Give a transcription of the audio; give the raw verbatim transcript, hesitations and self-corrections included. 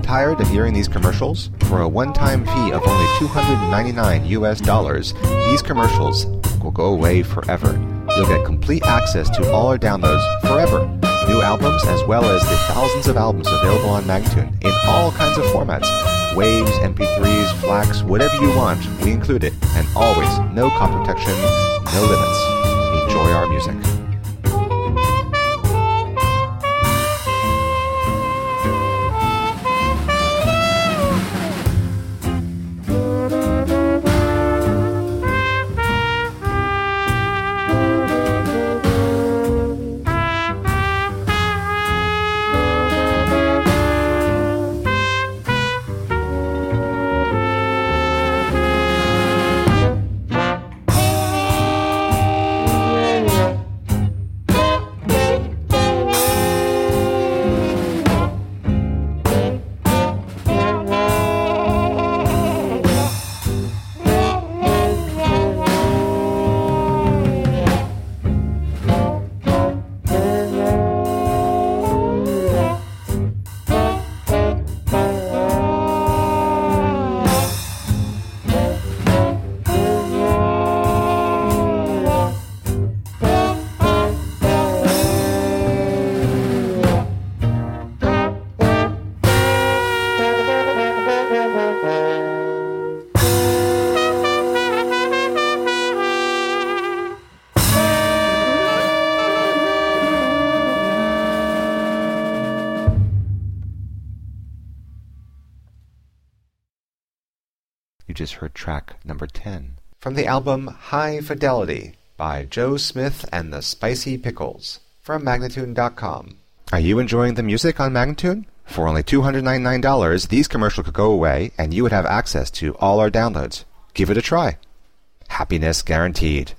Tired of hearing these commercials? For a one-time fee of only two hundred ninety-nine U S dollars, these commercials will go away forever. You'll get complete access to all our downloads forever. New albums as well as the thousands of albums available on Magnatune in all kinds of formats. Waves, M P threes, FLACs, whatever you want, we include it. And always, no copy protection, no limits. Enjoy our music. You just heard track number ten from the album High Fidelity by Joe Smith and the Spicy Pickles from Magnatune dot com. Are you enjoying the music on Magnatune? For only two hundred ninety-nine dollars, these commercials could go away and you would have access to all our downloads. Give it a try. Happiness guaranteed.